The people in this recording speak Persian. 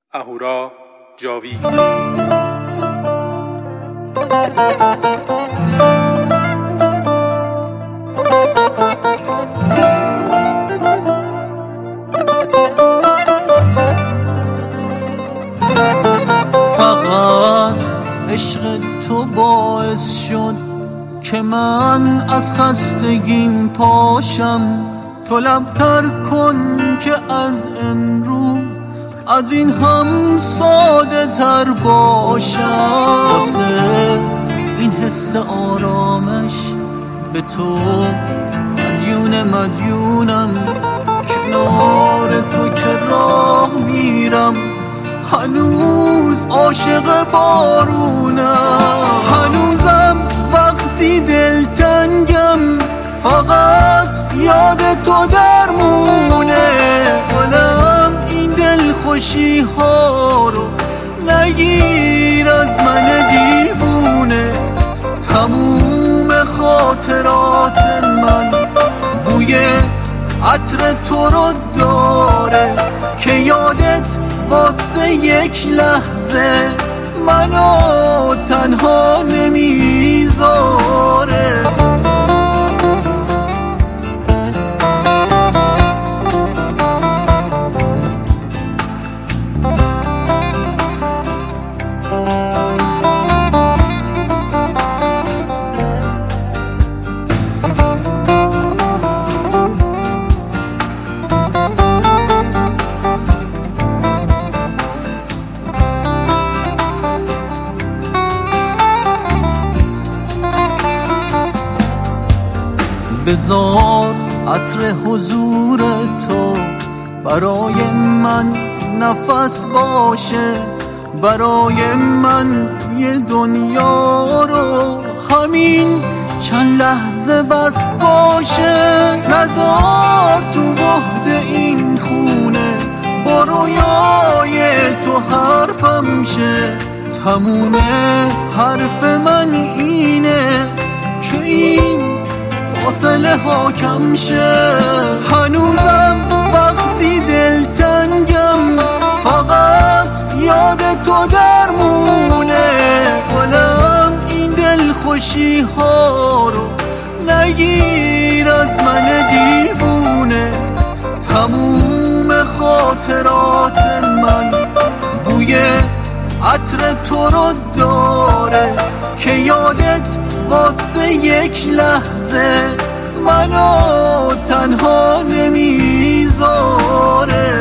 اهورا جاوید. فقط عشق تو باعث شد که من از خستگیم پاشم. تو لبتر کن که از امروز از این هم ساده تر باشم. واسه این حس آرامش به تو مدیونم. کنار تو که راه میرم هنوز عاشق بارونم. هنوزم وقتی دلتنگم فقط یاد تو درمونه. دلم این دلخوشی ها رو نگیر از من دیوونه. تموم خاطرات من بوی عطر تو رو داره که یادت واسه یک لحظه منو تنها نمیذاره. بذار عطر حضور تو برای من نفس باشه. برای من یه دنیا رو همین چند لحظه بس باشه. نذار تو بعد این خونه با رویای تو حرفم شه. تموم حرف من اینه که این فاصله ها کم شه. هنوزم وقتی دلتنگم فقط یاد تو درمونه. دلم این دلخوشی ها رو نگیر از من دیوونه. تموم خاطرات من بوی عطر تو رو داره که یادت واسه یک لحظه منو تنها نمیذاره.